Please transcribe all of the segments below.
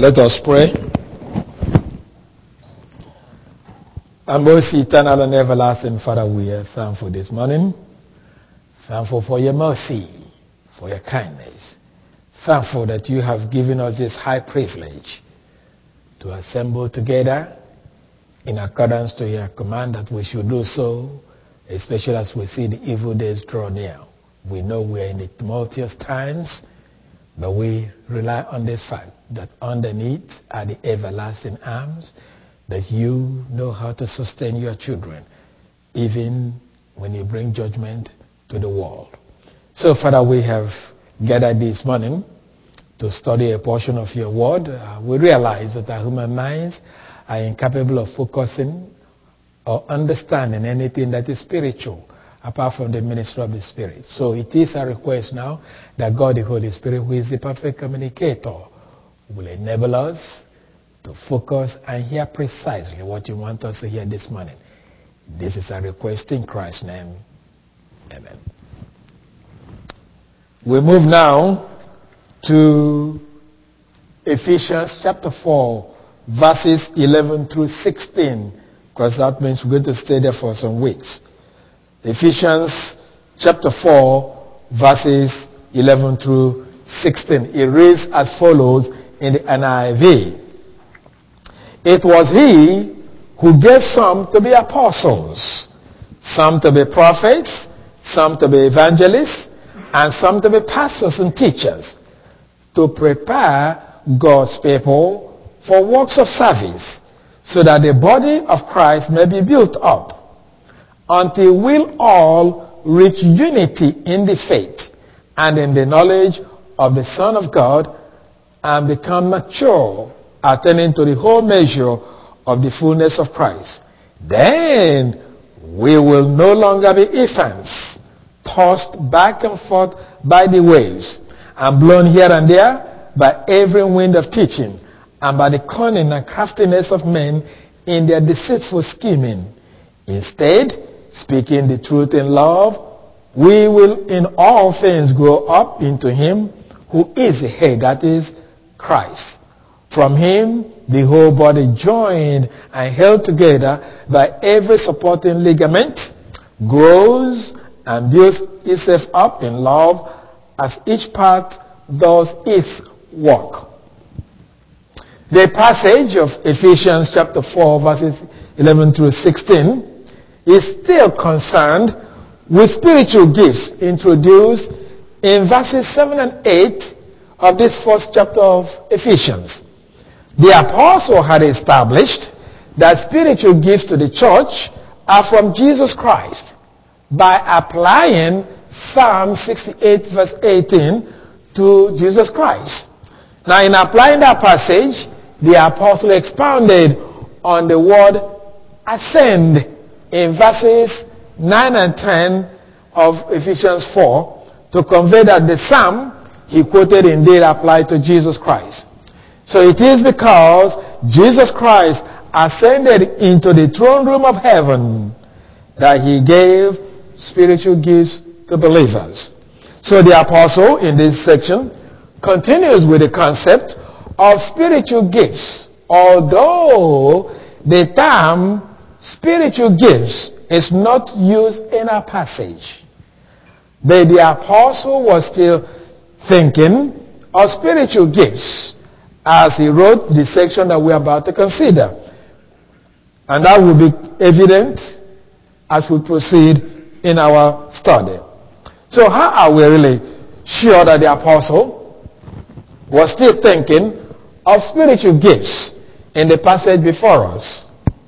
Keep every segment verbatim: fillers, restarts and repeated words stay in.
Let us pray. And most eternal and everlasting Father, we are thankful this morning. Thankful for your mercy, for your kindness. Thankful that you have given us this high privilege to assemble together in accordance to your command that we should do so, especially as we see the evil days draw near. We know we are in the tumultuous times, but we rely on this fact that underneath are the everlasting arms, that you know how to sustain your children, even when you bring judgment to the world. So, Father, we have gathered this morning to study a portion of your word. Uh, we realize that our human minds are incapable of focusing or understanding anything that is spiritual apart from the ministry of the Spirit. So it is a request now that God the Holy Spirit, who is the perfect communicator, will enable us to focus and hear precisely what you want us to hear this morning. This is a request in Christ's name. Amen. We move now to Ephesians chapter four, verses eleven through sixteen, because that means we're going to stay there for some weeks. Ephesians chapter four, verses eleven through sixteen. It reads as follows in the N I V. It was he who gave some to be apostles, some to be prophets, some to be evangelists, and some to be pastors and teachers, to prepare God's people for works of service, so that the body of Christ may be built up, until we'll all reach unity in the faith and in the knowledge of the Son of God, and become mature, attaining to the whole measure of the fullness of Christ. Then we will no longer be infants, tossed back and forth by the waves, and blown here and there by every wind of teaching, and by the cunning and craftiness of men in their deceitful scheming. Instead, speaking the truth in love, we will in all things grow up into him who is the head, that is Christ. From him, the whole body joined and held together by every supporting ligament grows and builds itself up in love as each part does its work. The passage of Ephesians chapter four, verses eleven through sixteen is still concerned with spiritual gifts introduced in verses seven and eight of this first chapter of Ephesians. The apostle had established that spiritual gifts to the church are from Jesus Christ by applying Psalm sixty-eight verse eighteen to Jesus Christ. Now, in applying that passage, the apostle expounded on the word ascend in verses nine and ten of Ephesians four to convey that the psalm he quoted indeed applied to Jesus Christ. So it is because Jesus Christ ascended into the throne room of heaven that he gave spiritual gifts to believers. So the apostle in this section continues with the concept of spiritual gifts, although the term spiritual gifts is not used in our passage. But the apostle was still thinking of spiritual gifts as he wrote the section that we're about to consider. And that will be evident as we proceed in our study. So how are we really sure that the apostle was still thinking of spiritual gifts in the passage before us?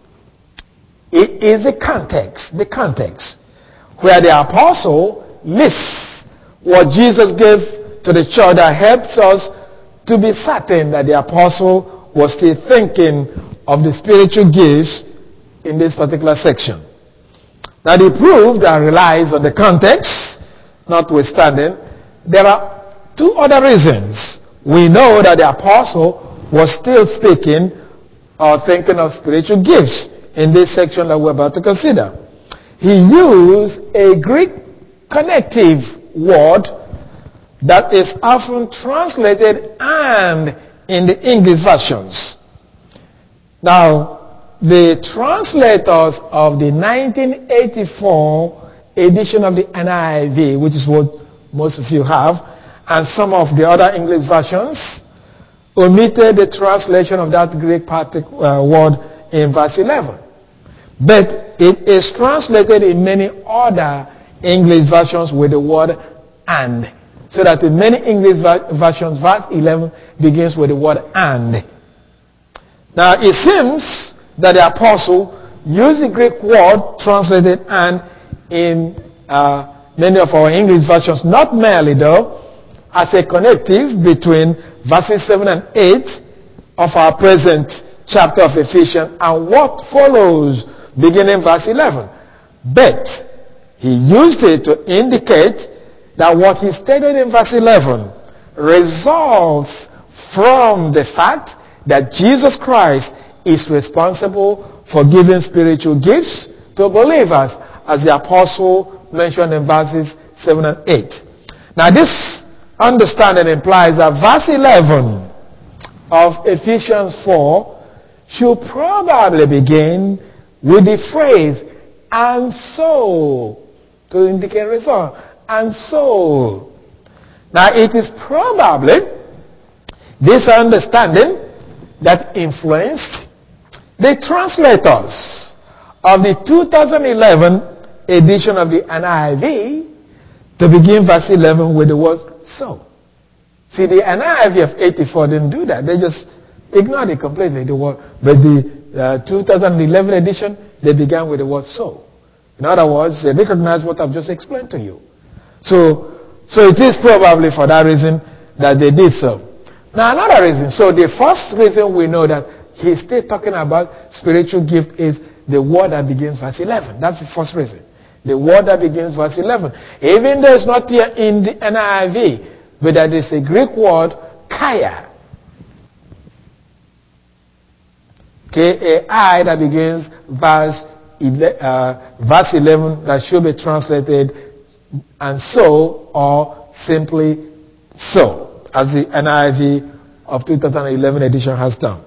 It is the context, the context, where the apostle lists what Jesus gave to the church that helps us to be certain that the apostle was still thinking of the spiritual gifts in this particular section. Now, the proof that relies on the context, notwithstanding, there are two other reasons. We know that the apostle was still speaking or thinking of spiritual gifts in this section that we're about to consider. He used a Greek connective word that is often translated and in the English versions. Now, the translators of the nineteen eighty-four edition of the N I V, which is what most of you have, and some of the other English versions, omitted the translation of that Greek partic- uh, word in verse eleven. But it is translated in many other English versions with the word and. So that in many English ver- versions, verse eleven begins with the word and. Now it seems that the apostle used the Greek word translated and in uh, many of our English versions, not merely though, as a connective between verses seven and eight of our present chapter of Ephesians and what follows beginning verse eleven. But he used it to indicate that what he stated in verse eleven results from the fact that Jesus Christ is responsible for giving spiritual gifts to believers, as the apostle mentioned in verses seven and eight. Now this understanding implies that verse eleven of Ephesians four should probably begin with the phrase, and so, to indicate result. And so, now it is probably this understanding that influenced the translators of the two thousand eleven edition of the N I V to begin verse eleven with the word so. See, the N I V of eighty-four didn't do that. They just ignored it completely, the word. But the uh, two thousand eleven edition, they began with the word so. In other words, they recognize what I've just explained to you. So, so it is probably for that reason that they did so. Now another reason. So the first reason we know that he's still talking about spiritual gift is the word that begins verse eleven. That's the first reason. The word that begins verse eleven. Even though it's not here in the N I V, but that is a Greek word, kaya. K A I that begins verse, uh, verse eleven that should be translated and so, or simply so, as the N I V of two thousand eleven edition has done.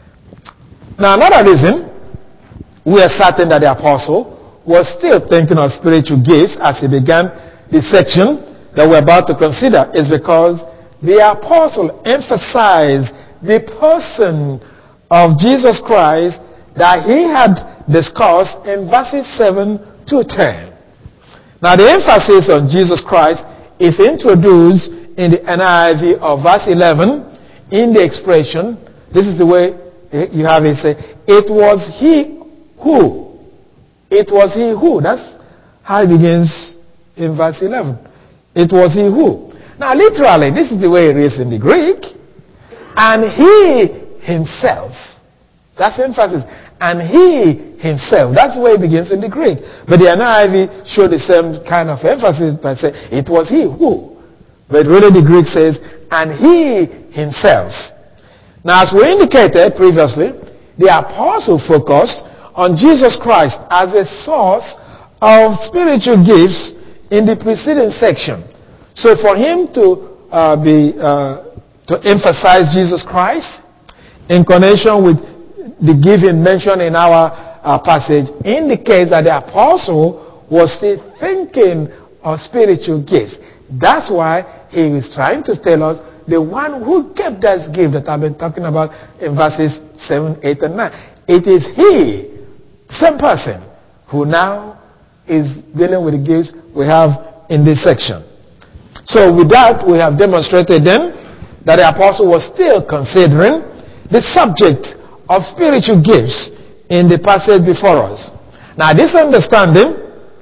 Now another reason we are certain that the apostle was still thinking of spiritual gifts as he began the section that we're about to consider is because the apostle emphasized the person of Jesus Christ that he had discussed in verses seven to ten. Now the emphasis on Jesus Christ is introduced in the N I V of verse eleven in the expression, this is the way you have it say, it was he who. It was he who. That's how it begins in verse eleven. It was he who. Now literally, this is the way it is in the Greek. And he himself. That's the emphasis. And he himself. That's the way it begins in the Greek. But the N I V showed the same kind of emphasis by saying, it was he who. But really the Greek says, and he himself. Now as we indicated previously, the apostle focused on Jesus Christ as a source of spiritual gifts in the preceding section. So for him to uh, be uh, to emphasize Jesus Christ in connection with the giving mentioned in our uh, passage indicates that the apostle was still thinking of spiritual gifts. That's why he is trying to tell us the one who gave that gift that I've been talking about in verses seven, eight, and nine. It is he, same person, who now is dealing with the gifts we have in this section. So with that, we have demonstrated then that the apostle was still considering the subject of spiritual gifts in the passage before us. Now this understanding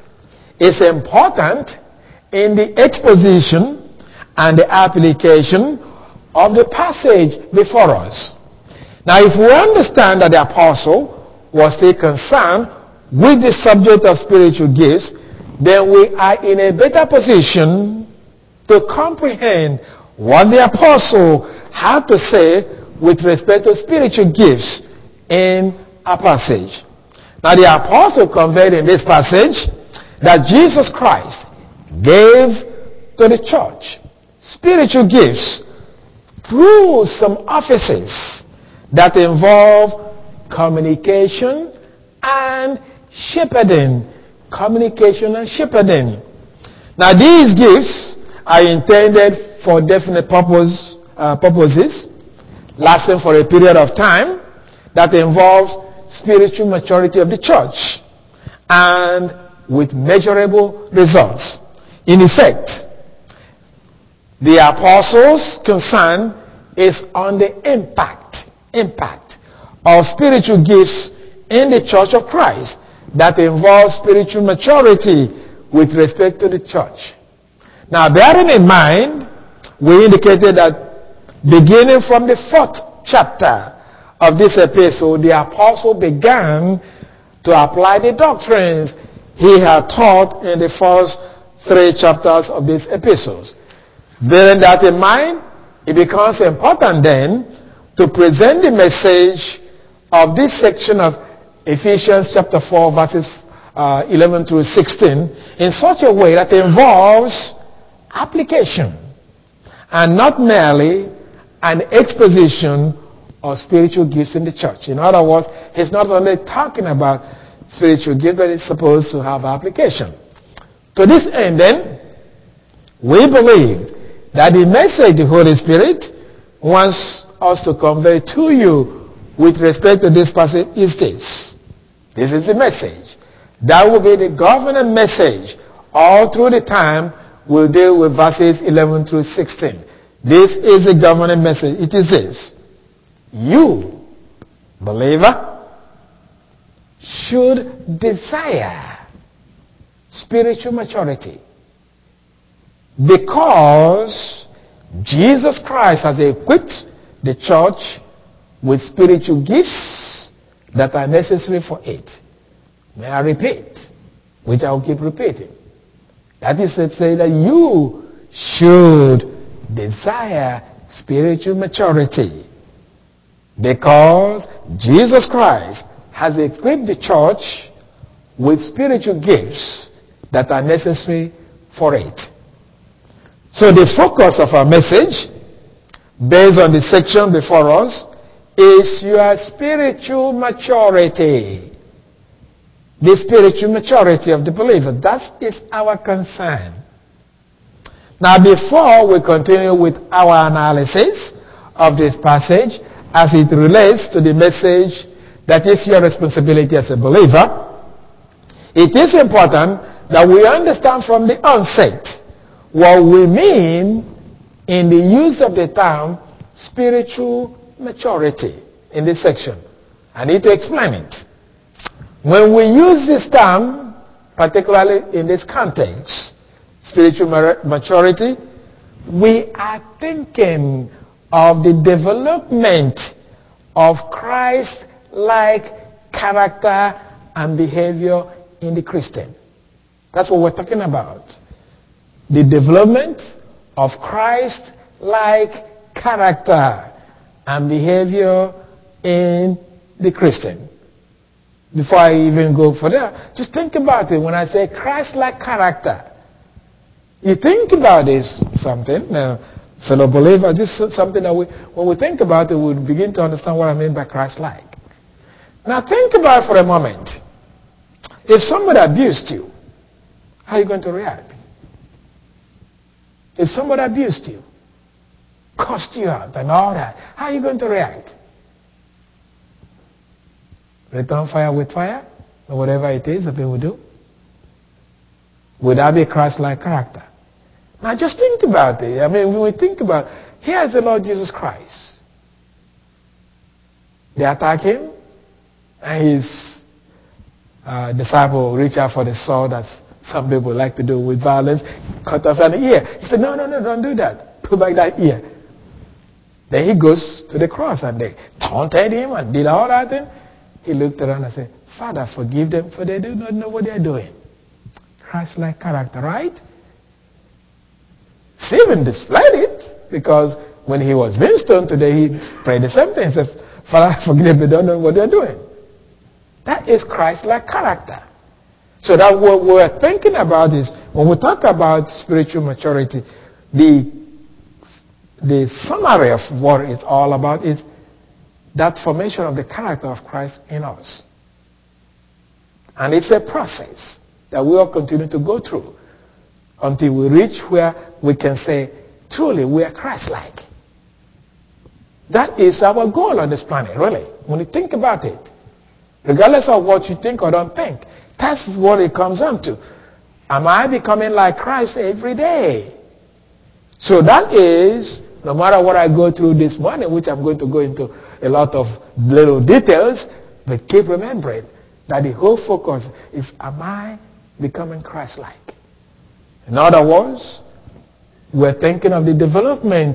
is important in the exposition and the application of the passage before us. Now if we understand that the apostle was still concerned with the subject of spiritual gifts, then we are in a better position to comprehend what the apostle had to say with respect to spiritual gifts in our passage. Now the apostle conveyed in this passage that Jesus Christ gave to the church spiritual gifts through some offices that involve communication and shepherding. Communication and shepherding. Now these gifts are intended for definite purpose, uh, purposes, lasting for a period of time that involves spiritual maturity of the church and with measurable results. In effect, the apostles' concern is on the impact, impact of spiritual gifts in the church of Christ that involves spiritual maturity with respect to the church. Now, bearing in mind, we indicated that beginning from the fourth chapter of this epistle, the apostle began to apply the doctrines he had taught in the first three chapters of these epistles. Bearing that in mind, it becomes important then to present the message of this section of Ephesians chapter four verses uh, eleven through sixteen in such a way that involves application and not merely an exposition of spiritual gifts in the church. In other words, he's not only talking about spiritual gifts, but it's supposed to have application. To this end then, we believe that the message the Holy Spirit wants us to convey to you with respect to this passage is this. This is the message. That will be the governing message all through the time we'll deal with verses eleven through sixteen. This is the governing message. It is this. You, believer, should desire spiritual maturity because Jesus Christ has equipped the church with spiritual gifts that are necessary for it. May I repeat, which I will keep repeating. That is to say that you should desire spiritual maturity because Jesus Christ has equipped the church with spiritual gifts that are necessary for it. So the focus of our message, based on the section before us, is your spiritual maturity. The spiritual maturity of the believer. That is our concern. Now, before we continue with our analysis of this passage as it relates to the message that is your responsibility as a believer, it is important that we understand from the onset what we mean in the use of the term spiritual maturity in this section. I need to explain it. When we use this term, particularly in this context, spiritual maturity, we are thinking of the development of Christ-like character and behavior in the Christian. That's what we're talking about. The development of Christ-like character and behavior in the Christian. Before I even go further, just think about it. When I say Christ-like character, you think about this something, uh, fellow believer, this is something that we, when we think about it, we begin to understand what I mean by Christ-like. Now think about it for a moment. If somebody abused you, how are you going to react? If somebody abused you, cussed you out and all that, how are you going to react? Return fire with fire? Or whatever it is that people do? Would that be Christ-like character? Now just think about it. I mean, when we think about, here's the Lord Jesus Christ. They attack him, and his uh, disciple reach out for the sword, as some people like to do with violence, cut off an ear. He said, no, no, no, don't do that. Put back that ear. Then he goes to the cross, and they taunted him and did all that thing. He looked around and said, Father, forgive them, for they do not know what they are doing. Christ-like character, right? Stephen displayed it, because when he was being stoned today, he prayed the same thing. He said, Father, forgive them, they don't know what they are doing. That is Christ-like character. So that what we're thinking about is, when we talk about spiritual maturity, the the summary of what it's all about is that formation of the character of Christ in us. And it's a process that we all continue to go through until we reach where we can say, truly, we are Christ-like. That is our goal on this planet, really, when you think about it. Regardless of what you think or don't think, that's what it comes down to. Am I becoming like Christ every day? So that is, no matter what I go through this morning, which I'm going to go into a lot of little details, but keep remembering that the whole focus is, am I becoming Christ-like? In other words, we're thinking of the development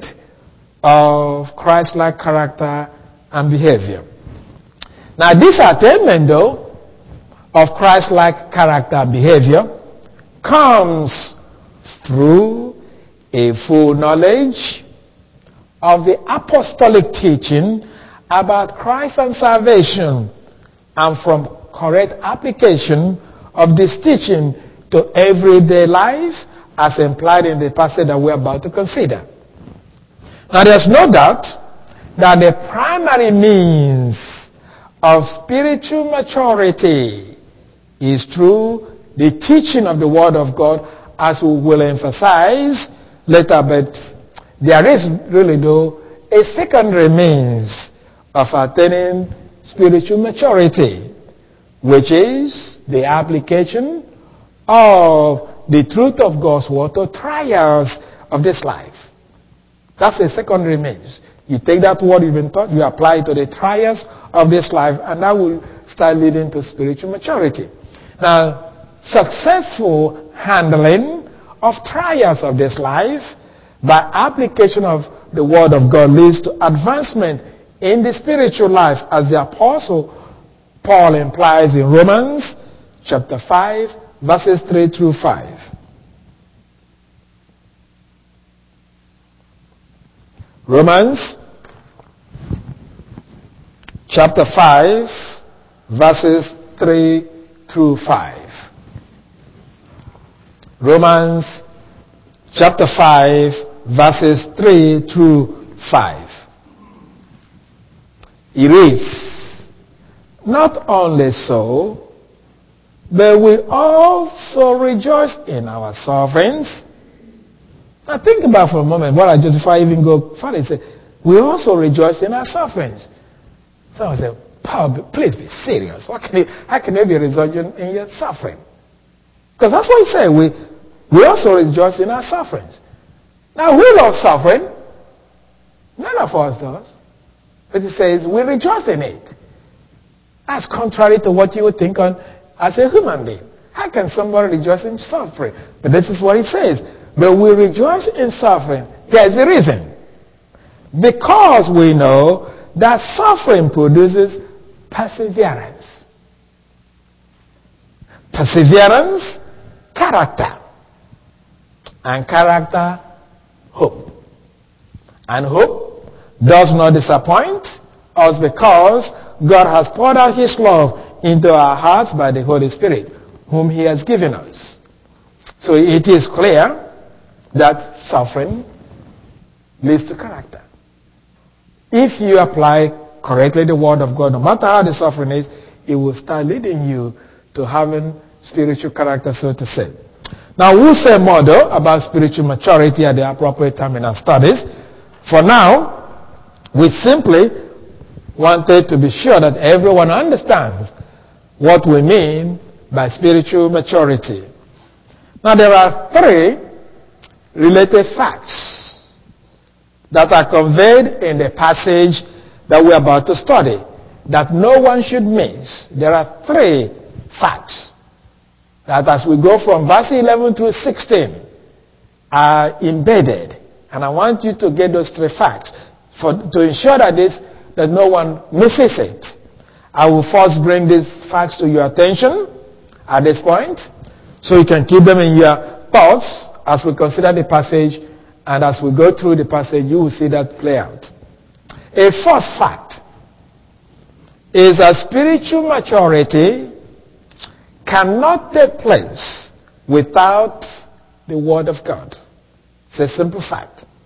of Christ-like character and behavior. Now, this attainment, though, of Christ-like character and behavior comes through a full knowledge of the apostolic teaching about Christ and salvation, and from correct application of this teaching to everyday life as implied in the passage that we're about to consider. Now, there's no doubt that the primary means of spiritual maturity is through the teaching of the Word of God, as we will emphasize later, but there is really, though, a secondary means of attaining spiritual maturity, which is the application of the truth of God's Word to trials of this life. That's a secondary means. You take that word you've been taught, you apply it to the trials of this life, and that will start leading to spiritual maturity. Now, successful handling of trials of this life by application of the Word of God leads to advancement in the spiritual life, as the Apostle Paul implies in Romans chapter five, verses three through five. Romans chapter five, verses three through five. Romans chapter five, verses three through five. It reads, "Not only so, but we also rejoice in our sufferings." Now think about for a moment what I just, before I even go further, say, we also rejoice in our sufferings. Someone say, Paul, please be serious. What can you, how can you be rejoicing in your suffering? Because that's what he said. We, we also rejoice in our sufferings. Now, who loves suffering? None of us does. But he says, we rejoice in it. That's contrary to what you would think on as a human being. How can somebody rejoice in suffering? But this is what he says. But we rejoice in suffering. Here's the reason. Because we know that suffering produces perseverance. Perseverance, character. And character, hope. And hope does not disappoint us because God has poured out His love into our hearts by the Holy Spirit, whom He has given us. So it is clear that suffering leads to character. If you apply correctly the Word of God, no matter how the suffering is, it will start leading you to having spiritual character, so to say. Now, we'll say more, though, about spiritual maturity at the appropriate time in our studies. For now, we simply wanted to be sure that everyone understands what we mean by spiritual maturity. Now, there are three related facts that are conveyed in the passage that we're about to study that no one should miss. There are three facts that, as we go from verse eleven through sixteen, are embedded. And I want you to get those three facts for, to ensure that this that no one misses it. I will first bring these facts to your attention at this point, so you can keep them in your thoughts as we consider the passage, and as we go through the passage, you will see that play out. A first fact is that spiritual maturity cannot take place without the Word of God. It's a simple fact.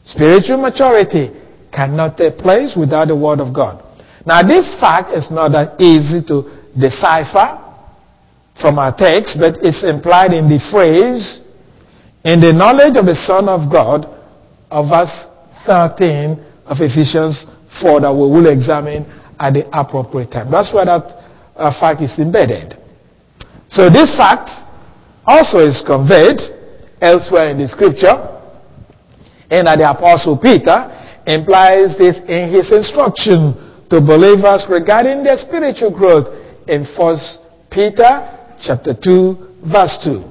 Spiritual maturity cannot take place without the Word of God. Now, this fact is not that easy to decipher from our text, but it's implied in the phrase, in the knowledge of the Son of God, of verse thirteen of Ephesians four, that we will examine at the appropriate time. That's where that uh, fact is embedded. So this fact also is conveyed elsewhere in the scripture, and that the Apostle Peter implies this in his instruction to believers regarding their spiritual growth in First Peter chapter two, verse two.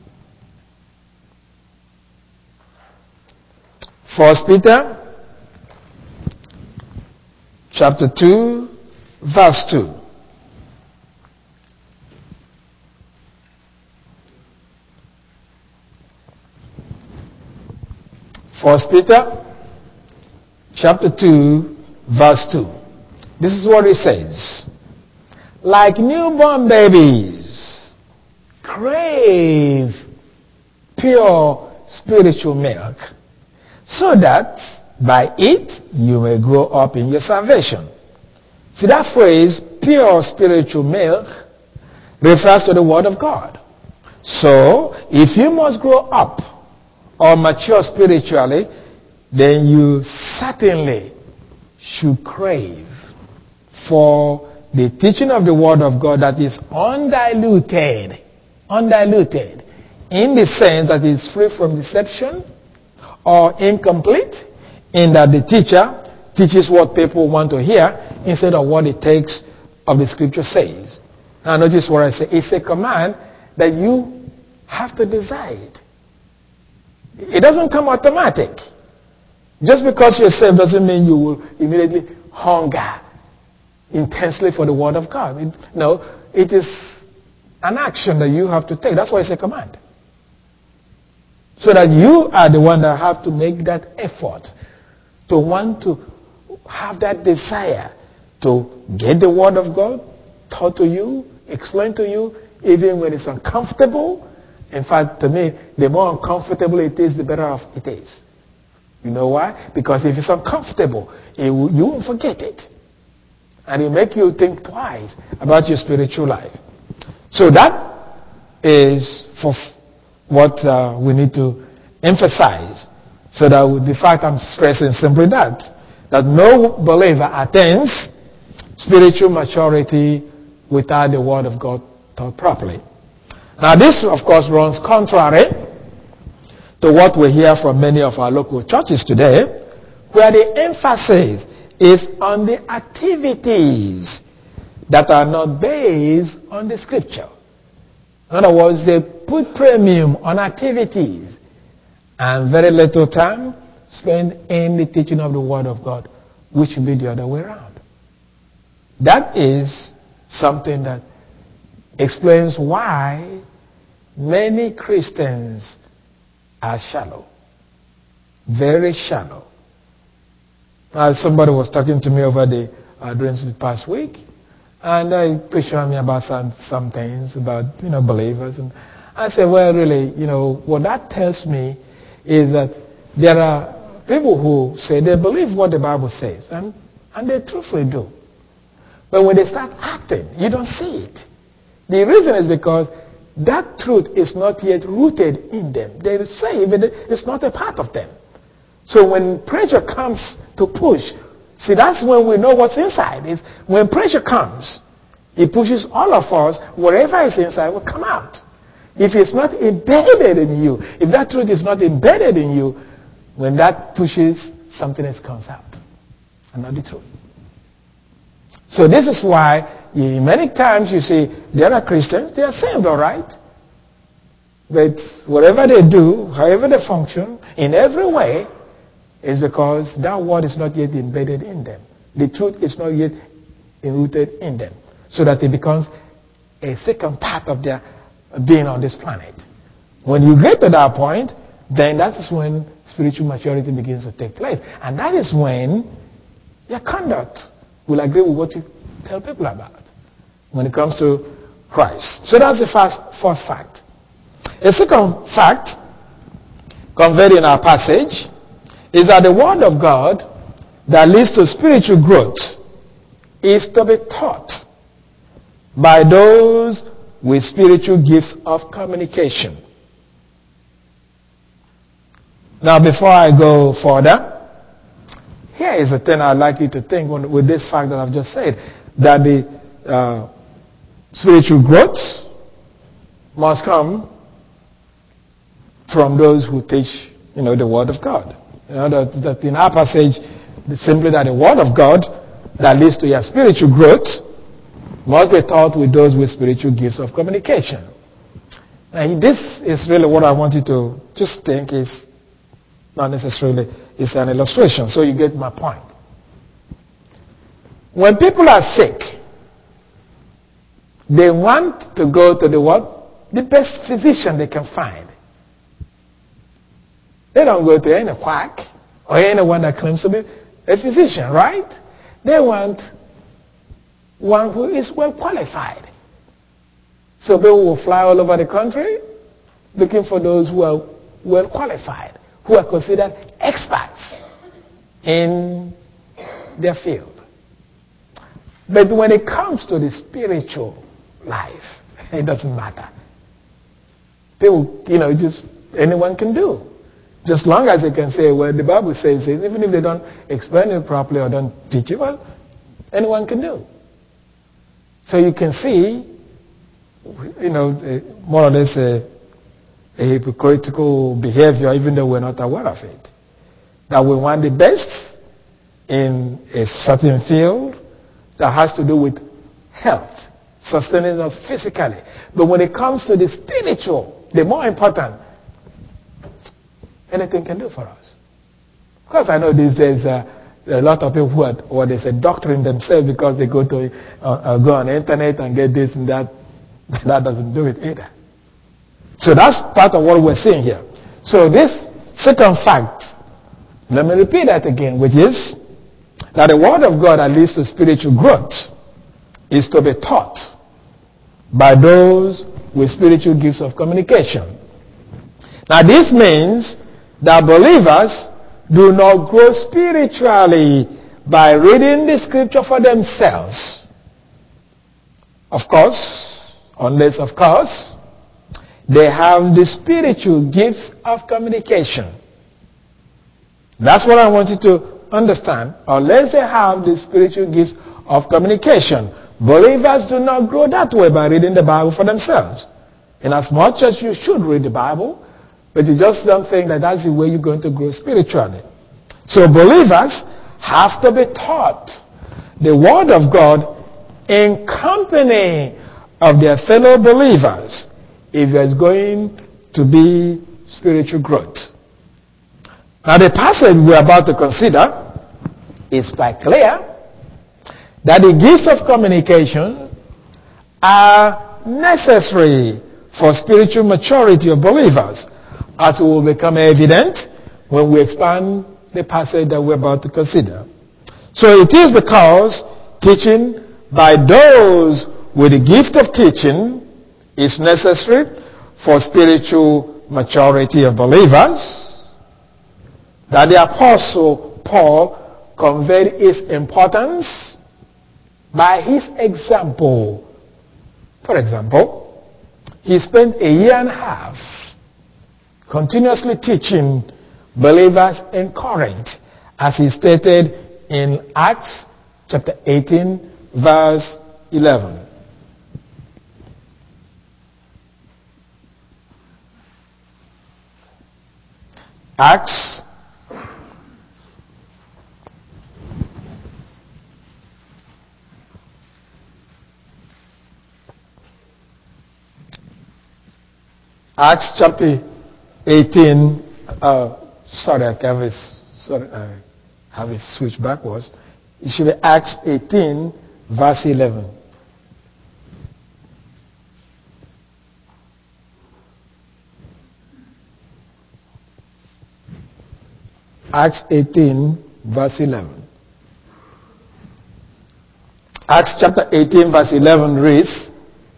First Peter chapter two, verse two. First Peter chapter two, verse two. This is what it says. Like newborn babies, crave pure spiritual milk, so that by it you may grow up in your salvation. See, that phrase, pure spiritual milk, refers to the Word of God. So, if you must grow up or mature spiritually, then you certainly should crave for the teaching of the Word of God that is undiluted, undiluted, in the sense that it's free from deception or incomplete, in that the teacher teaches what people want to hear instead of what the text of the scripture says. Now notice what I say. It's a command that you have to decide. It doesn't come automatic. Just because you're saved doesn't mean you will immediately hunger intensely for the Word of God. It, no, it is an action that you have to take. That's why it's a command. So that you are the one that have to make that effort to want to have that desire to get the Word of God taught to you, explained to you, even when it's uncomfortable. In fact, to me, the more uncomfortable it is, the better off it is. You know why? Because if it's uncomfortable, it will, you won't forget it. And it will make you think twice about your spiritual life. So that is for what uh, we need to emphasize. So that the fact I'm stressing simply that, that no believer attains spiritual maturity without the Word of God taught properly. Now this, of course, runs contrary to what we hear from many of our local churches today, where the emphasis is on the activities that are not based on the scripture. In other words, they put premium on activities and very little time spent in the teaching of the Word of God, which should be the other way around. That is something that explains why many Christians are shallow. Very shallow. Uh, somebody was talking to me over the uh, during the past week, and they preached on me about some, some things about, you know, believers. And I said, well, really, you know, what that tells me is that there are people who say they believe what the Bible says, and, and they truthfully do. But when they start acting, you don't see it. The reason is because that truth is not yet rooted in them. They say but it's not a part of them. So when pressure comes to push, see, that's when we know what's inside. Is when pressure comes, it pushes all of us. Whatever is inside will come out. If it's not embedded in you, if that truth is not embedded in you, when that pushes, something else comes out, and not the truth. So this is why you, many times you see there are Christians, they are saved, all right. But whatever they do, however they function, in every way, is because that word is not yet embedded in them. The truth is not yet rooted in them. So that it becomes a second part of their being on this planet. When you get to that point, then that is when spiritual maturity begins to take place. And that is when your conduct will agree with what you tell people about when it comes to Christ. So that's the first, first fact. A second fact conveyed in our passage is that the Word of God that leads to spiritual growth is to be taught by those with spiritual gifts of communication. Now, before I go further, here is the thing I'd like you to think on, with this fact that I've just said, that the uh, spiritual growth must come from those who teach, you know, the Word of God. You know, that, that in our passage, simply that the Word of God that leads to your spiritual growth must be taught with those with spiritual gifts of communication. Now, this is really what I want you to just think is not necessarily, it's an illustration, so you get my point. When people are sick, they want to go to the what? The best physician they can find. They don't go to any quack or anyone that claims to be a physician, right? They want one who is well qualified. So people will fly all over the country looking for those who are well qualified, who are considered experts in their field. But when it comes to the spiritual life, it doesn't matter. People, you know, just anyone can do. Just long as they can say, well, the Bible says it, even if they don't explain it properly or don't teach it, well, anyone can do. So you can see, you know, more or less a, a hypocritical behavior, even though we're not aware of it. That we want the best in a certain field that has to do with health, sustaining us physically. But when it comes to the spiritual, the more important, anything can do for us. Because I know these days uh, there are a lot of people who are, or they say doctoring themselves because they go to uh, uh, go on the internet and get this and that. That doesn't do it either. So that's part of what we're seeing here. So this second fact, let me repeat that again, which is that the Word of God that leads to spiritual growth is to be taught by those with spiritual gifts of communication. Now this means that believers do not grow spiritually by reading the scripture for themselves. Of course, unless of course, they have the spiritual gifts of communication. That's what I want you to understand. Unless they have the spiritual gifts of communication, believers do not grow that way by reading the Bible for themselves. In as much as you should read the Bible, but you just don't think that that's the way you're going to grow spiritually. So believers have to be taught the Word of God in company of their fellow believers if there's going to be spiritual growth. Now the passage we're about to consider is quite clear that the gifts of communication are necessary for spiritual maturity of believers, as will become evident when we expand the passage that we're about to consider. So it is because teaching by those with the gift of teaching is necessary for spiritual maturity of believers that the Apostle Paul conveyed its importance by his example. For example, he spent a year and a half continuously teaching believers in Corinth, as he stated in Acts chapter eighteen, verse eleven. Acts Acts chapter eighteen, uh, sorry, I have it, sorry, I have it switched backwards. It should be Acts eighteen, verse eleven. Acts eighteen, verse eleven. Acts chapter eighteen, verse eleven reads,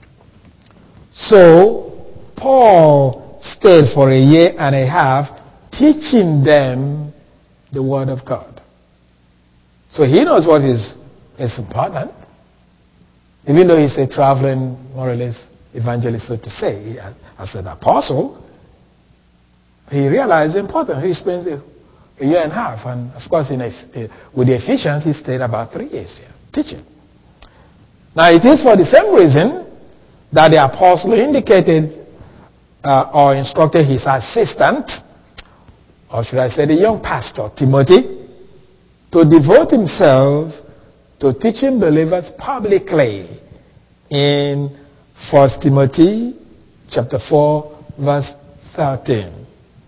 "So Paul stayed for a year and a half, teaching them the Word of God. So he knows what is, is important. Even though he's a traveling, more or less, evangelist, so to say, as an apostle, he realized the importance. He spent a, a year and a half, and of course, in a, a, with the Ephesians, he stayed about three years here, teaching. Now, it is for the same reason that the apostle indicated uh, or instructed his assistant, or should I say the young pastor, Timothy, to devote himself to teaching believers publicly in First Timothy chapter four, verse thirteen.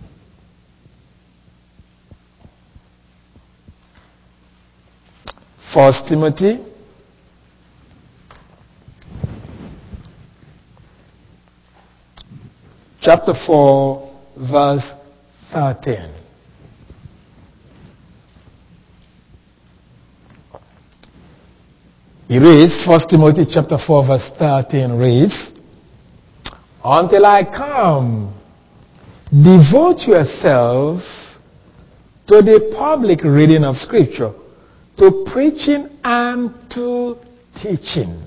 First Timothy chapter four, verse thirteen. He reads, First Timothy chapter four, verse thirteen reads, until I come, devote yourself to the public reading of Scripture, to preaching and to teaching.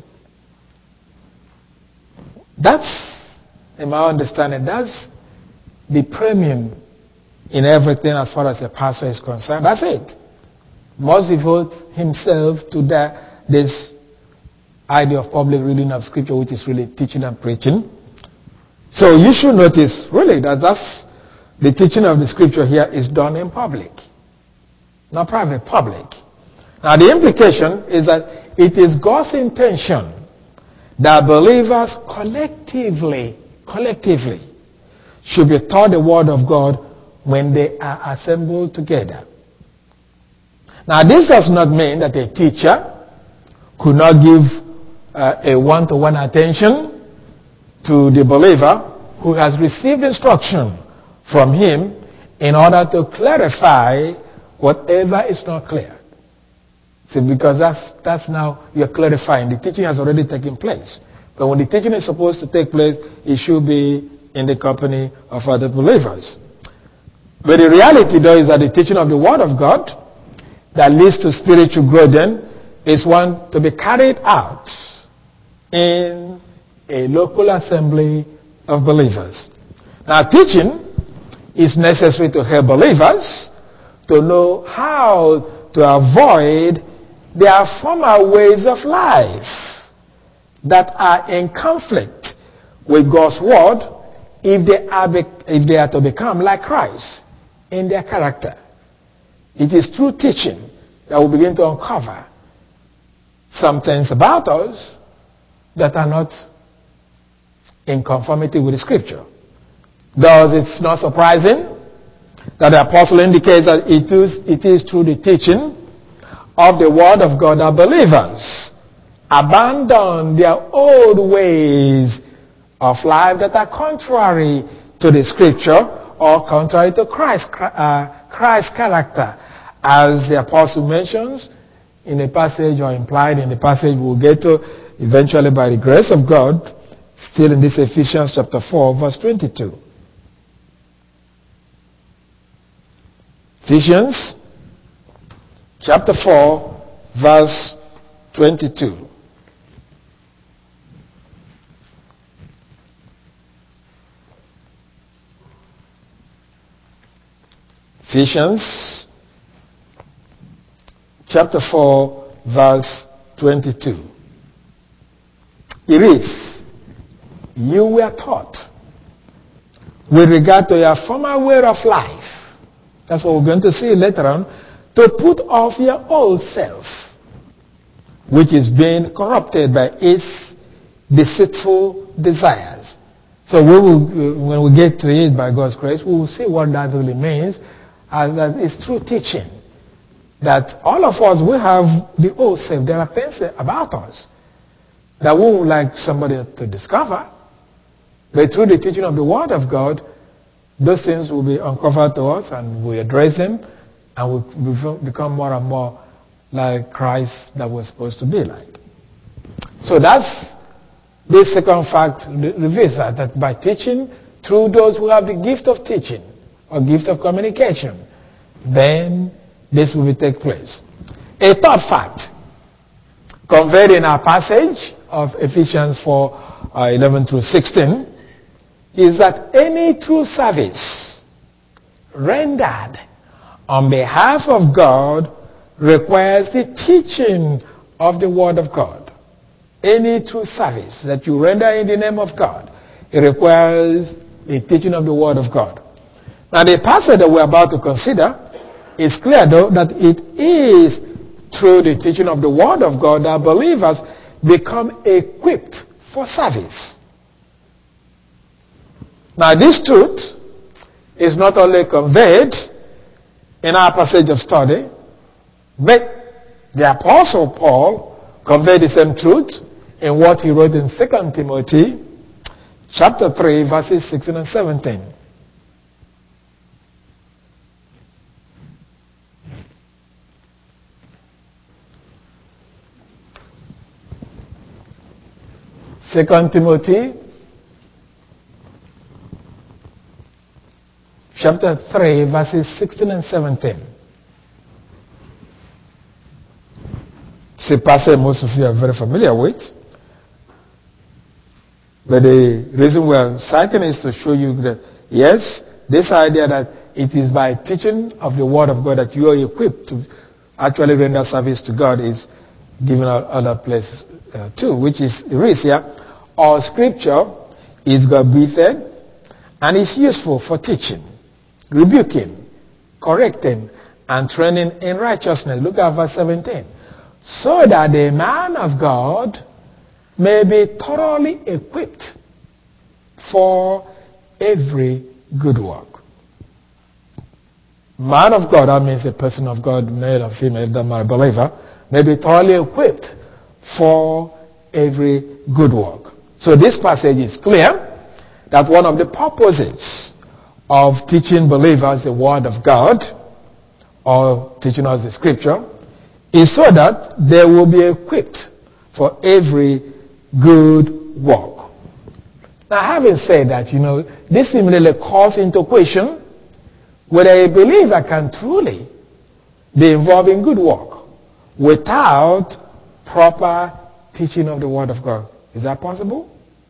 That's, in my understanding, that's the premium in everything as far as a pastor is concerned. That's it. Must devote himself to that, this idea of public reading of Scripture, which is really teaching and preaching. So you should notice, really, that that's the teaching of the Scripture here is done in public. Not private, public. Now the implication is that it is God's intention that believers collectively, collectively, should be taught the Word of God when they are assembled together. Now this does not mean that a teacher could not give uh, a one-to-one attention to the believer who has received instruction from him in order to clarify whatever is not clear. See, because that's, that's now you're clarifying. The teaching has already taken place. But when the teaching is supposed to take place, it should be in the company of other believers. But the reality, though, is that the teaching of the Word of God that leads to spiritual growth then is one to be carried out in a local assembly of believers. Now, teaching is necessary to help believers to know how to avoid their former ways of life that are in conflict with God's Word if they are, be, if they are to become like Christ in their character. It is through teaching that we begin to uncover some things about us that are not in conformity with the Scripture. Thus, it's not surprising that the apostle indicates that it is, it is through the teaching of the Word of God that believers abandon their old ways of life that are contrary to the Scripture or contrary to Christ, uh, Christ's character. As the apostle mentions in a passage or implied in the passage we'll get to eventually by the grace of God, still in this Ephesians chapter four, verse twenty-two. Ephesians chapter four, verse twenty-two. Ephesians chapter four, verse twenty-two. It reads, you were taught with regard to your former way of life. That's what we're going to see later on. To put off your old self, which is being corrupted by its deceitful desires. So we will, when we get to it by God's grace, we will see what that really means. As that is through teaching. That all of us, we have the old self. There are things about us that we would like somebody to discover. But through the teaching of the Word of God, those things will be uncovered to us and we address them and we become more and more like Christ that we're supposed to be like. So that's the second fact reveals that, that by teaching through those who have the gift of teaching or gift of communication, then this will take place. A third fact conveyed in our passage of Ephesians four, uh, eleven through sixteen is that any true service rendered on behalf of God requires the teaching of the Word of God. Any true service that you render in the name of God, it requires the teaching of the Word of God. Now the passage that we're about to consider is clear though that it is through the teaching of the Word of God that believers become equipped for service. Now this truth is not only conveyed in our passage of study, but the Apostle Paul conveyed the same truth in what he wrote in Second Timothy chapter three, verses sixteen and seventeen. Second Timothy chapter three, verses sixteen and seventeen. It's a passage most of you are very familiar with. But the reason we are citing is to show you that, yes, this idea that it is by teaching of the Word of God that you are equipped to actually render service to God is given out other places uh, too, which is, it is here. All Scripture is God-breathed and is useful for teaching, rebuking, correcting, and training in righteousness. Look at verse seventeen. So that the man of God may be thoroughly equipped for every good work. Man of God, that means a person of God, male or female, doesn't matter, believer, may be thoroughly equipped for every good work. So this passage is clear that one of the purposes of teaching believers the Word of God, or teaching us the Scripture, is so that they will be equipped for every good work. Now, having said that, you know, this immediately calls into question whether a believer can truly be involved in good work without proper teaching of the Word of God. Is that possible?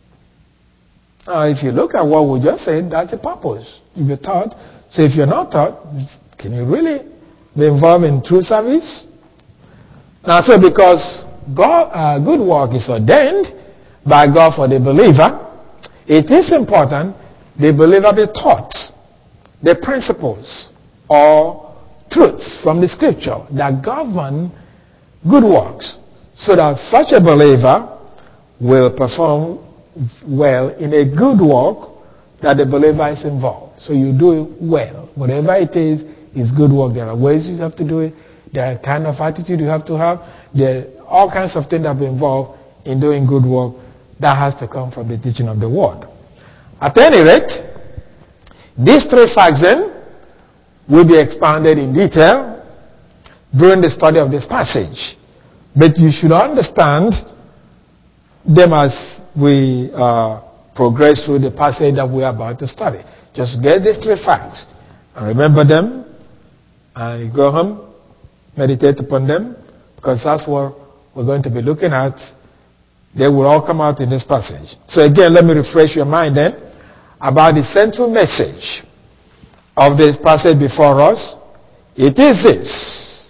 Uh, if you look at what we just said, that's the purpose. If you're taught, so if you're not taught, can you really be involved in true service? Now, so because God, uh, good work is ordained by God for the believer, it is important the believer be taught the principles or truths from the Scripture that govern good works, so that such a believer will perform well in a good work that the believer is involved. So you do it well. Whatever it is, is good work. There are ways you have to do it. There are kind of attitude you have to have. There are all kinds of things that are involved in doing good work. That has to come from the teaching of the Word. At any rate, these three facts then will be expounded in detail during the study of this passage. But you should understand them as we uh, progress through the passage that we are about to study. Just get these three facts and remember them, and you go home, meditate upon them, because that's what we're going to be looking at. They will all come out in this passage. So again, let me refresh your mind then about the central message of this passage before us. It is this: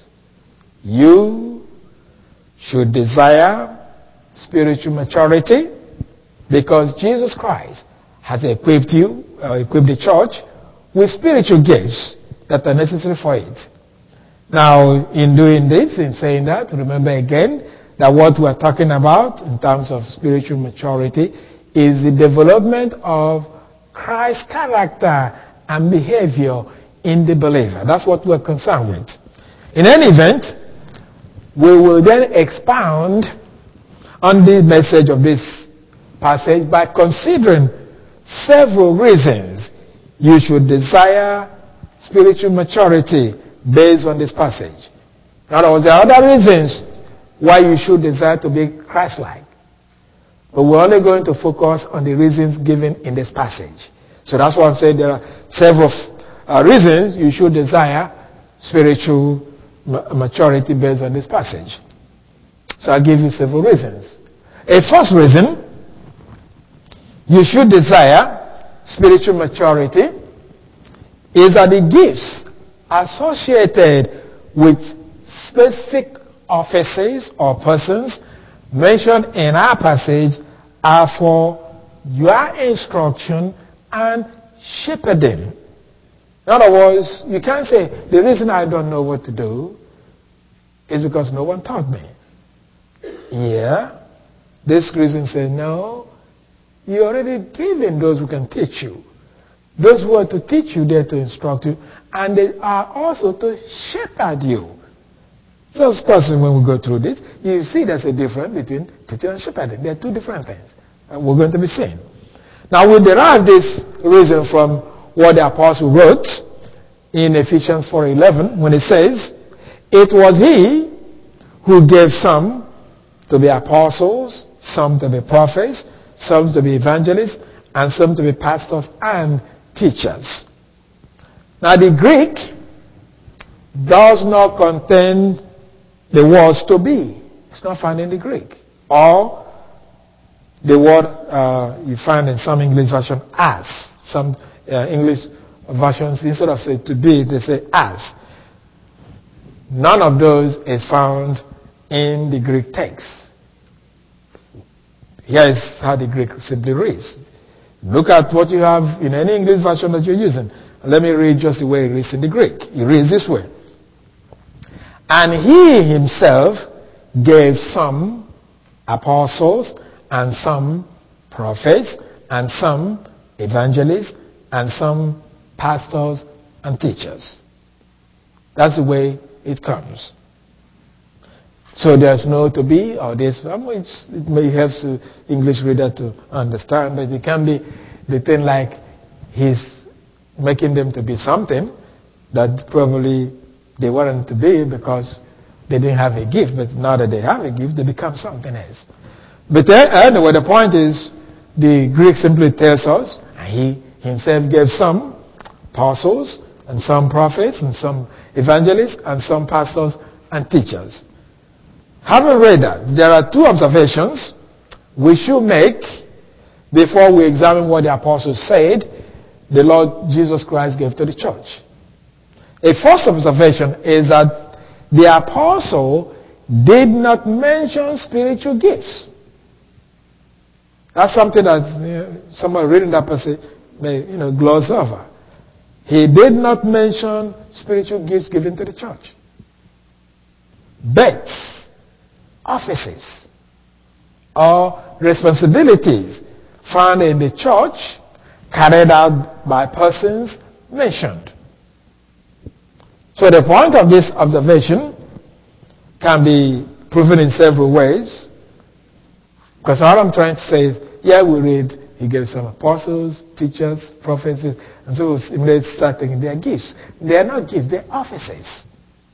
you should desire spiritual maturity because Jesus Christ has equipped you, uh, equipped the church with spiritual gifts that are necessary for it. Now, in doing this, in saying that, remember again that what we're talking about in terms of spiritual maturity is the development of Christ's character and behavior in the believer. That's what we're concerned with. In any event, we will then expound on the message of this passage by considering several reasons you should desire spiritual maturity based on this passage. In other words, there are other reasons why you should desire to be Christ-like. But we're only going to focus on the reasons given in this passage. So that's why I'm saying there are several uh, reasons you should desire spiritual maturity based on this passage. So I'll give you several reasons. A first reason, you should desire spiritual maturity, is that the gifts associated with specific offices or persons mentioned in our passage are for your instruction and shepherding. In other words, you can't say, the reason I don't know what to do is because no one taught me. Yeah. This reason says, no, you already given those who can teach you. Those who are to teach you, they're to instruct you, and they are also to shepherd you. So, of course, when we go through this, you see there's a difference between teaching and shepherding. They're two different things. And we're going to be seeing. Now, we derive this reason from what the apostle wrote in Ephesians four eleven, when it says, it was he who gave some to be apostles, some to be prophets, some to be evangelists, and some to be pastors and teachers. Now, the Greek does not contain the words to be. It's not found in the Greek. Or the word uh, you find in some English version as. Some uh, English versions, instead of say to be, they say as. None of those is found in the Greek text. Here is how the Greek simply reads. Look at what you have in any English version that you're using. Let me read just the way it reads in the Greek. It reads this way. And he himself gave some apostles, and some prophets, and some evangelists, and some pastors and teachers. That's the way it comes. So there's no to be or this. It may help the English reader to understand, but it can be the thing like he's making them to be something that probably they weren't to be because they didn't have a gift. But now that they have a gift, they become something else. But anyway, the point is, the Greek simply tells us, and he himself gave some apostles, and some prophets, and some evangelists, and some pastors and teachers. Having read that, there are two observations we should make before we examine what the apostles said the Lord Jesus Christ gave to the church. A first observation is that the apostle did not mention spiritual gifts. That's something that you know, someone reading that passage may you know, gloss over. He did not mention spiritual gifts given to the church. But offices or responsibilities found in the church carried out by persons mentioned. So the point of this observation can be proven in several ways. Because all I'm trying to say is, yeah, we read, he gave some apostles, teachers, prophets, and so we start taking their gifts. They are not gifts, they're offices.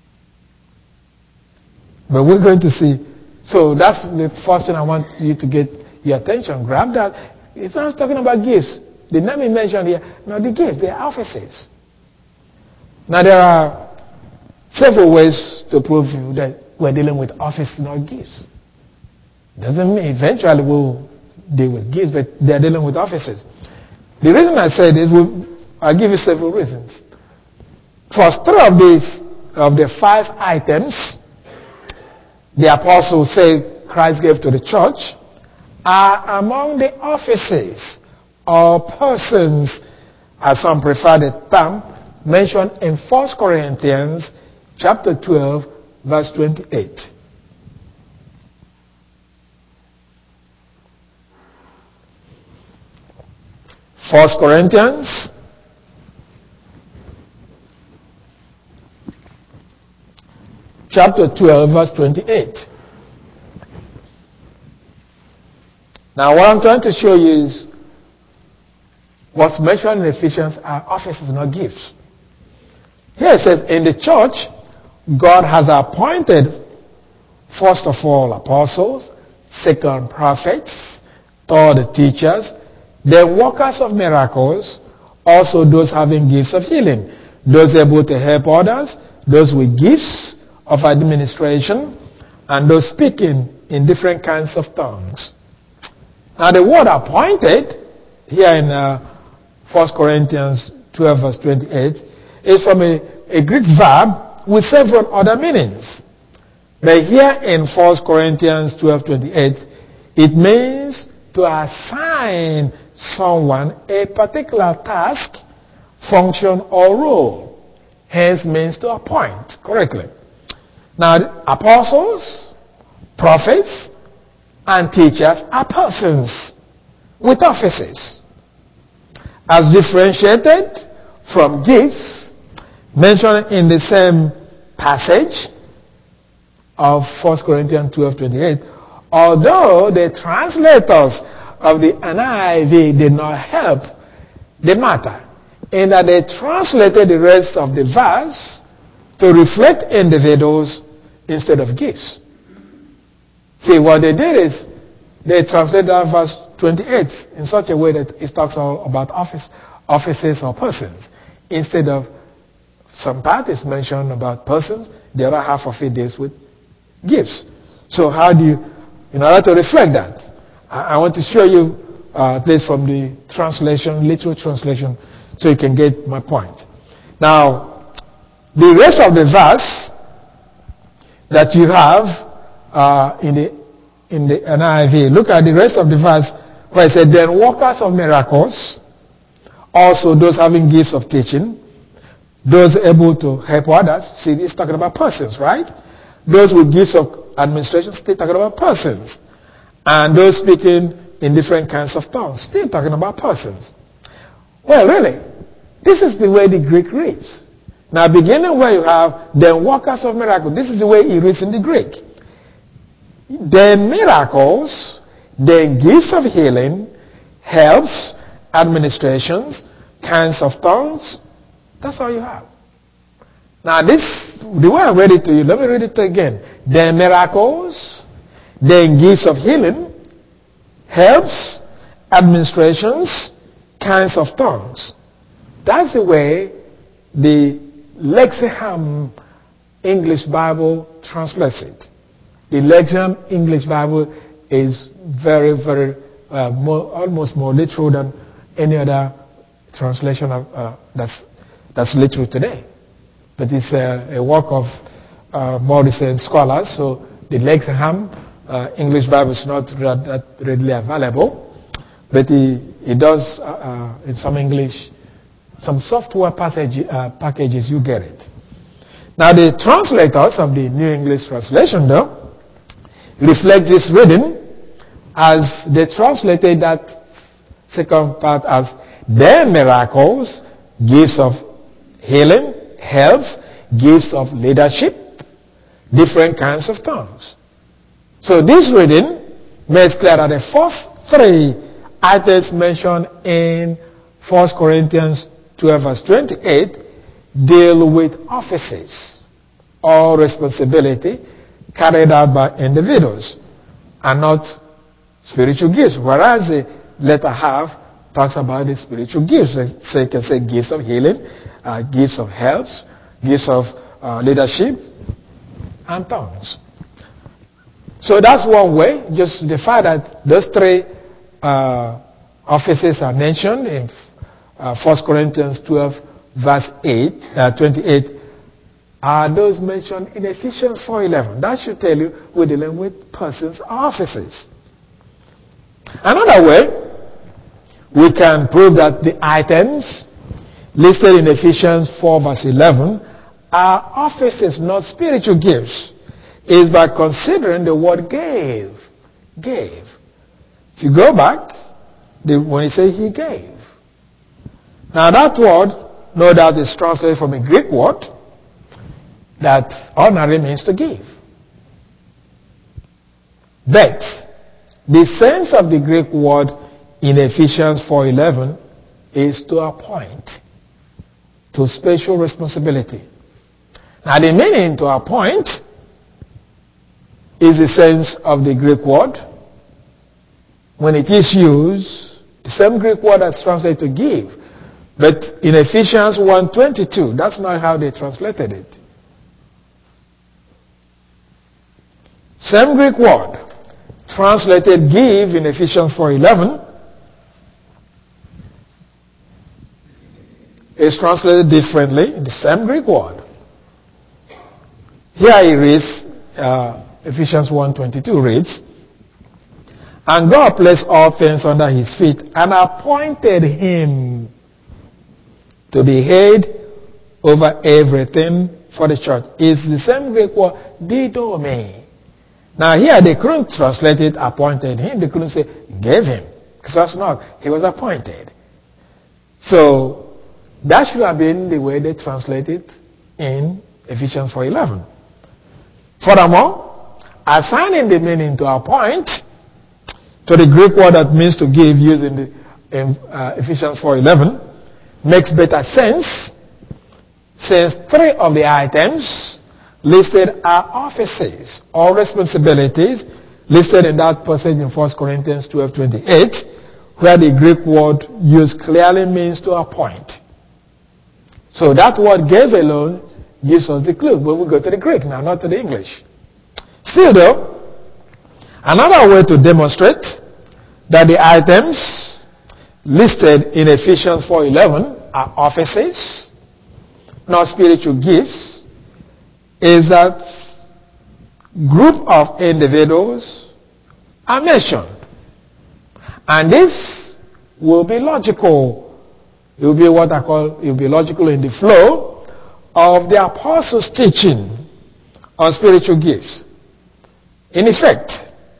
But we're going to see. So that's the first thing I want you to get your attention. Grab that. It's not talking about gifts. The name he mentioned here, no, the gifts, they're offices. Now there are several ways to prove that we're dealing with offices, not gifts. Doesn't mean eventually we'll deal with gifts, but they're dealing with offices. The reason I say this, I'll give you several reasons. First, three of these, of the five items the apostles say Christ gave to the church are among the offices or persons, as some prefer the term, mentioned in First Corinthians chapter twelve, verse twenty-eight. First Corinthians chapter twelve, verse twenty-eight. Now what I'm trying to show you is what's mentioned in Ephesians are offices, not gifts. Here it says, in the church, God has appointed, first of all, apostles, second, prophets, third, teachers, then workers of miracles, also those having gifts of healing, those able to help others, those with gifts of administration, and those speaking in different kinds of tongues. Now the word appointed, here in uh, First Corinthians twelve verse twenty-eight, is from a, a Greek verb with several other meanings. But here in First Corinthians twelve twenty-eight, it means to assign someone a particular task, function, or role. Hence means to appoint correctly. Now, apostles, prophets, and teachers are persons with offices, as differentiated from gifts mentioned in the same passage of First Corinthians twelve twenty-eight, although the translators of the N I V did not help the matter, in that they translated the rest of the verse to reflect individuals instead of gifts. See, what they did is they translated that verse twenty-eight in such a way that it talks all about office, offices or persons, instead of some part is mentioned about persons, the other half of it deals with gifts. So how do you, in order to reflect that, I, I want to show you uh, this from the translation, literal translation, so you can get my point. Now, the rest of the verse that you have uh, in the in the N I V, look at the rest of the verse where it said, then workers of miracles, also those having gifts of teaching, those able to help others. See, it's talking about persons, right? Those with gifts of administration, still talking about persons. And those speaking in different kinds of tongues, still talking about persons. Well, really, this is the way the Greek reads. Now, beginning where you have, then workers of miracles, this is the way it reads in the Greek. Then miracles, then gifts of healing, helps, administrations, kinds of tongues. That's all you have. Now this, the way I read it to you, let me read it again. Then miracles, then gifts of healing, helps, administrations, kinds of tongues. That's the way the Lexham English Bible translates it. The Lexham English Bible is very, very, uh, more, almost more literal than any other translation of, uh, that's, that's literal today. But it's a, a work of uh, more recent scholars, so the Lexham uh, English Bible is not that readily available, but it, it does, uh, uh, in some English, some software passage, uh, packages, you get it. Now the translators of the New English Translation, though, reflect this reading as they translated that second part as their miracles, gifts of healing, helps, gifts of leadership, different kinds of tongues. So this reading makes clear that the first three items mentioned in First Corinthians twelve verse twenty-eight deal with offices or responsibility carried out by individuals and not spiritual gifts, whereas the latter half talks about the spiritual gifts. So you can say gifts of healing, uh, gifts of helps, gifts of uh, leadership, and tongues. So that's one way. Just the fact that those three uh, offices are mentioned in uh, First Corinthians twelve verse eight, uh, twenty-eight are those mentioned in Ephesians four eleven. That should tell you we're dealing with persons or offices. Another way we can prove that the items listed in Ephesians four verse eleven are offices, not spiritual gifts, is by considering the word gave. Gave. If you go back, the, when he say he gave. Now that word, no doubt, is translated from a Greek word that ordinarily means to give. But the sense of the Greek word in Ephesians four eleven is to appoint, to special responsibility. Now the meaning to appoint is the sense of the Greek word. When it is used, the same Greek word that's translated to give. But in Ephesians one twenty-two, that's not how they translated it. same Greek word translated give in Ephesians four eleven is translated differently, the same Greek word. Here it reads, uh, Ephesians one twenty-two reads, and God placed all things under his feet and appointed him to be head over everything for the church. It's the same Greek word, didome. Now here they couldn't translate it appointed him. They couldn't say gave him. Because that's not. He was appointed. So that should have been the way they translate it in Ephesians four eleven. Furthermore, assigning the meaning to appoint to the Greek word that means to give used in, the, in uh, Ephesians four eleven makes better sense, since three of the items listed are offices or responsibilities listed in that passage in First Corinthians twelve twenty-eight, where the Greek word used clearly means to appoint. So that word gave alone gives us the clue. But we go to the Greek now, not to the English. Still though, another way to demonstrate that the items listed in Ephesians four eleven are offices, not spiritual gifts, is that group of individuals are mentioned. And this will be logical. It will be what I call, it will be logical in the flow of the apostles' teaching on spiritual gifts. In effect,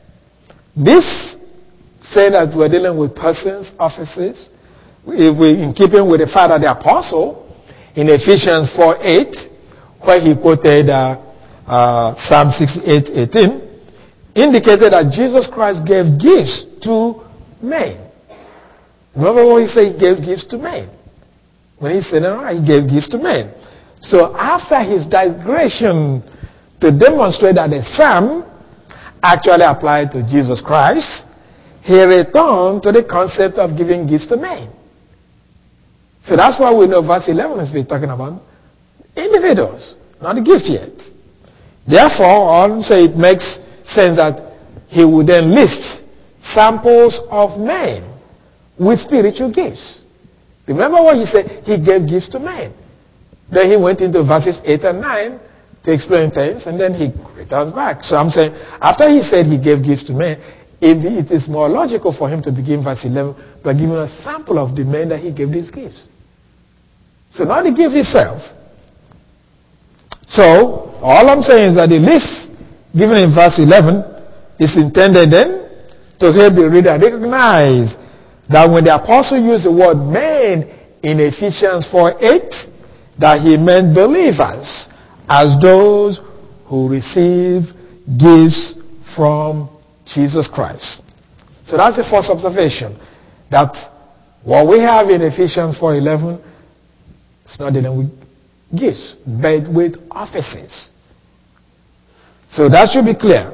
this say that we're dealing with persons, offices, if we, in keeping with the father, the apostle, in Ephesians four eight, where he quoted uh, uh, Psalm sixty-eight eighteen, indicated that Jesus Christ gave gifts to men. Remember what he said? He gave gifts to men. When he said, no, he gave gifts to men. So after his digression to demonstrate that the psalm actually applied to Jesus Christ, he returned to the concept of giving gifts to men. So that's why we know verse eleven is talking about individuals, not the gift yet. Therefore, I'll say it makes sense that he would then list samples of men with spiritual gifts. Remember what he said? He gave gifts to men. Then he went into verses eight and nine to explain things, and then he returns back. So I'm saying, after he said he gave gifts to men, it is more logical for him to begin verse eleven by giving a sample of the men that he gave these gifts. So not the gift itself. So, all I'm saying is that the list given in verse eleven is intended then to help the reader recognize that when the apostle used the word men in Ephesians four eight, that he meant believers as those who receive gifts from Jesus Christ. So that's the first observation, that what we have in Ephesians four eleven is not dealing with gifts, but with offices. So that should be clear.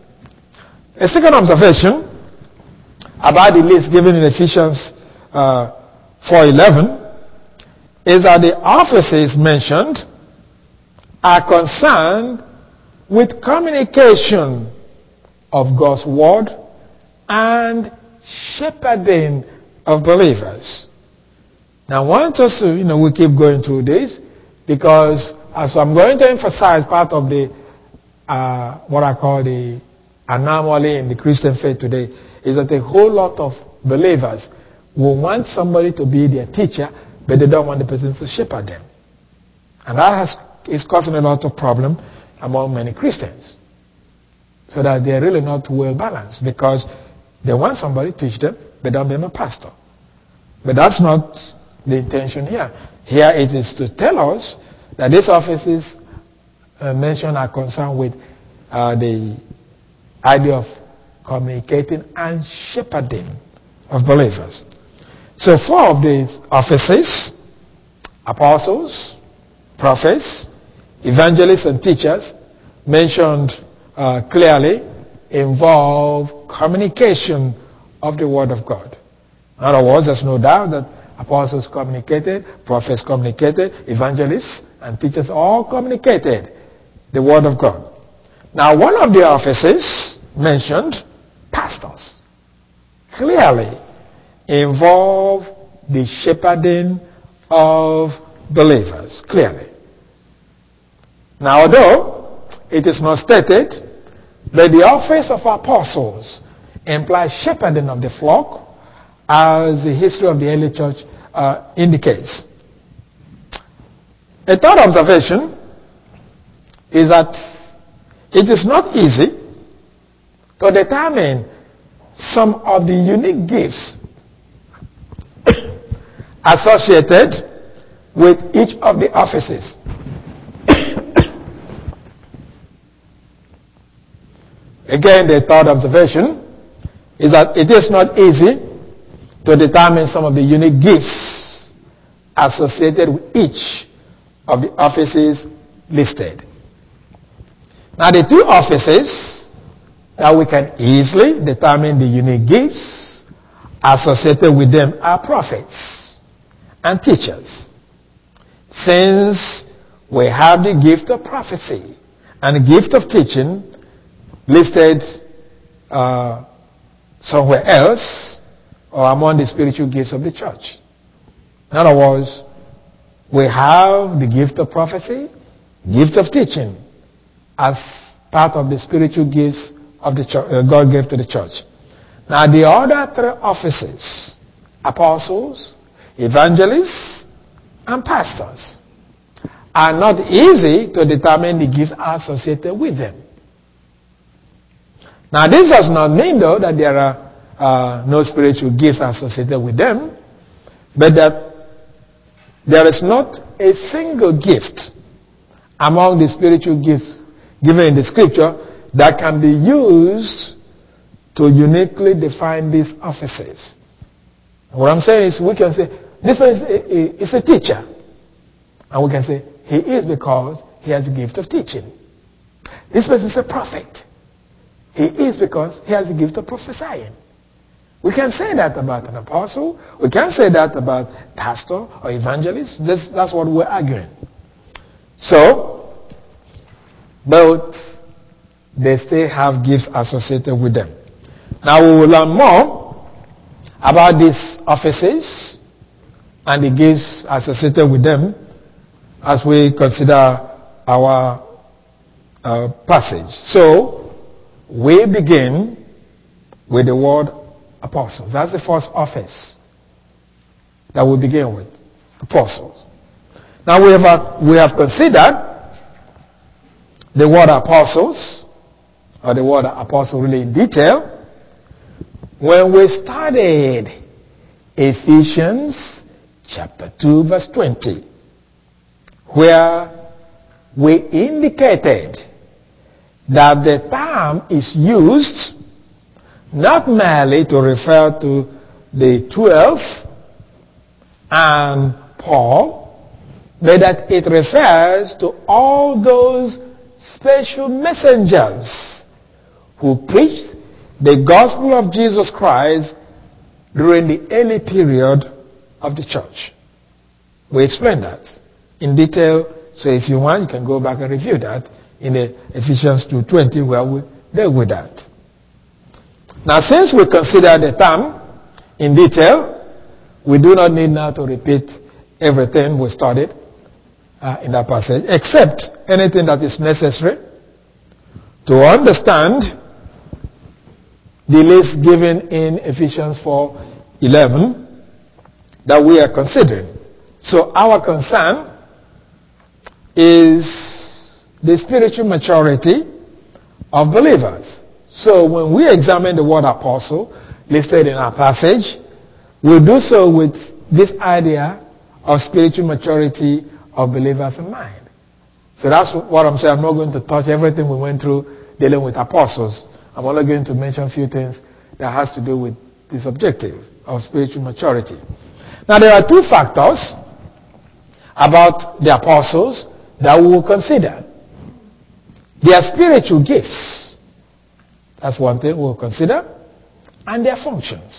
A second observation about the list given in Ephesians uh, four eleven is that the offices mentioned are concerned with communication of God's word and shepherding of believers. Now I want us to, you know, we keep going through this because as I'm going to emphasize part of the, uh, what I call the anomaly in the Christian faith today is that a whole lot of believers will want somebody to be their teacher, but they don't want the person to shepherd them. And that has, is causing a lot of problem among many Christians. So that they're really not well balanced because they want somebody to teach them, but don't become a pastor. But that's not the intention here. Here it is to tell us that these offices uh, mentioned are concerned with uh, the idea of communicating and shepherding of believers. So four of the offices, apostles, prophets, evangelists, and teachers, mentioned uh, clearly involve communication of the Word of God. In other words, there's no doubt that apostles communicated, prophets communicated, evangelists and teachers all communicated the Word of God. Now, one of the offices mentioned, pastors, clearly involve the shepherding of believers, clearly. Now, although it is not stated, but the office of apostles implies shepherding of the flock, as the history of the early church uh, indicates. A third observation is that it is not easy to determine some of the unique gifts associated with each of the offices. Again, the third observation is that it is not easy to determine some of the unique gifts associated with each of the offices listed. Now, the two offices that we can easily determine the unique gifts associated with them are prophets and teachers. Since we have the gift of prophecy and the gift of teaching listed uh, somewhere else or among the spiritual gifts of the church. In other words, we have the gift of prophecy, gift of teaching as part of the spiritual gifts of the church, uh, God gave to the church. Now, the other three offices, apostles, evangelists, and pastors, are not easy to determine the gifts associated with them. Now, this does not mean, though, that there are uh, no spiritual gifts associated with them, but that there is not a single gift among the spiritual gifts given in the scripture that can be used to uniquely define these offices. What I'm saying is, we can say, this one is a, is a teacher. And we can say, he is because he has a gift of teaching. This person is a prophet. He is because he has a gift of prophesying. We can say that about an apostle. We can say that about pastor or evangelist. That's, that's what we're arguing. So, but they still have gifts associated with them. Now we will learn more about these offices and the gifts associated with them as we consider our uh, passage. So, we begin with the word apostles. That's the first office that we begin with. Apostles. Now we have, uh, we have considered the word apostles, or the word apostle really in detail, when we studied Ephesians chapter two verse twenty, where we indicated that the term is used not merely to refer to the twelve and Paul, but that it refers to all those special messengers who preached the gospel of Jesus Christ during the early period of the church. We explained that in detail, so if you want, you can go back and review that in the Ephesians two twenty, where we deal with that. Now, since we consider the term in detail, we do not need now to repeat everything we studied uh, in that passage, except anything that is necessary to understand the list given in Ephesians four eleven that we are considering. So our concern is the spiritual maturity of believers. So when we examine the word apostle listed in our passage, we do so with this idea of spiritual maturity of believers in mind. So that's what I'm saying. I'm not going to touch everything we went through dealing with apostles. I'm only going to mention a few things that has to do with this objective of spiritual maturity. Now there are two factors about the apostles that we will consider. Their spiritual gifts, that's one thing we'll consider, and their functions.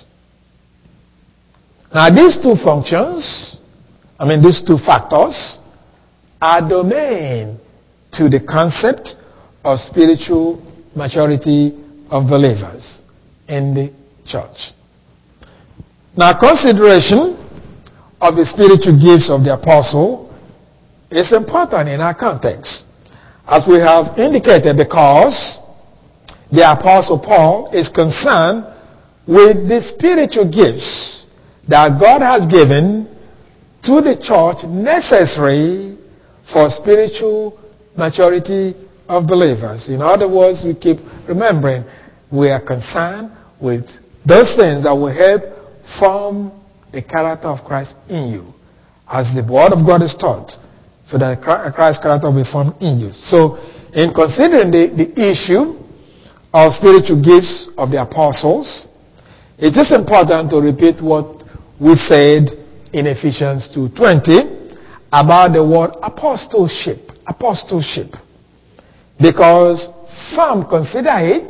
Now these two functions, I mean these two factors, are domain to the concept of spiritual maturity of believers in the church. Now, consideration of the spiritual gifts of the apostle is important in our context, as we have indicated, because the apostle Paul is concerned with the spiritual gifts that God has given to the church necessary for spiritual maturity of believers. In other words, we keep remembering we are concerned with those things that will help form the character of Christ in you, as the word of God is taught, so that Christ's character will be formed in you. So, in considering the, the issue of spiritual gifts of the apostles, it is important to repeat what we said in Ephesians two twenty about the word apostleship. Apostleship. Because some consider it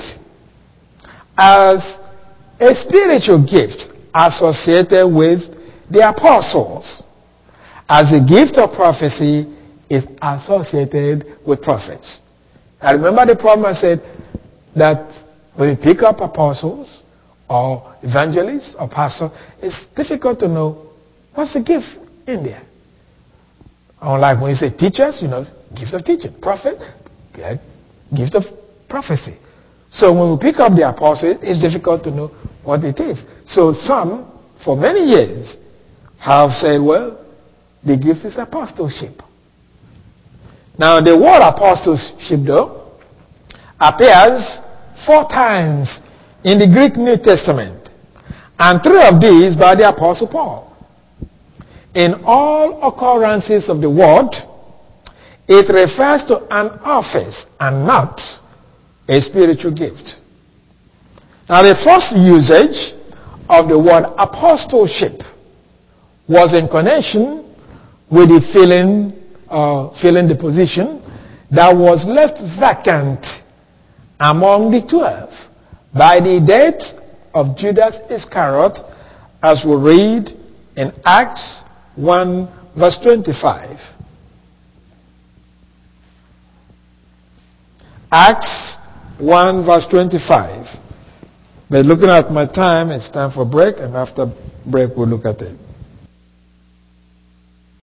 as a spiritual gift associated with the apostles, as the gift of prophecy is associated with prophets. I remember the problem I said that when you pick up apostles or evangelists or pastors, it's difficult to know what's the gift in there. Unlike when you say teachers, you know, gift of teaching. Prophet, yeah, gift of prophecy. So when we pick up the apostles, it's difficult to know what it is. So some, for many years, have said, well, the gift is apostleship. Now, the word apostleship, though, appears four times in the Greek New Testament, and three of these by the Apostle Paul. In all occurrences of the word, it refers to an office and not a spiritual gift. Now, the first usage of the word apostleship was in connection with the filling, uh, filling the position that was left vacant among the twelve by the death of Judas Iscariot, as we read in Acts one verse twenty-five. Acts one verse twenty-five. But looking at my time, it's time for break, and after break we'll look at it.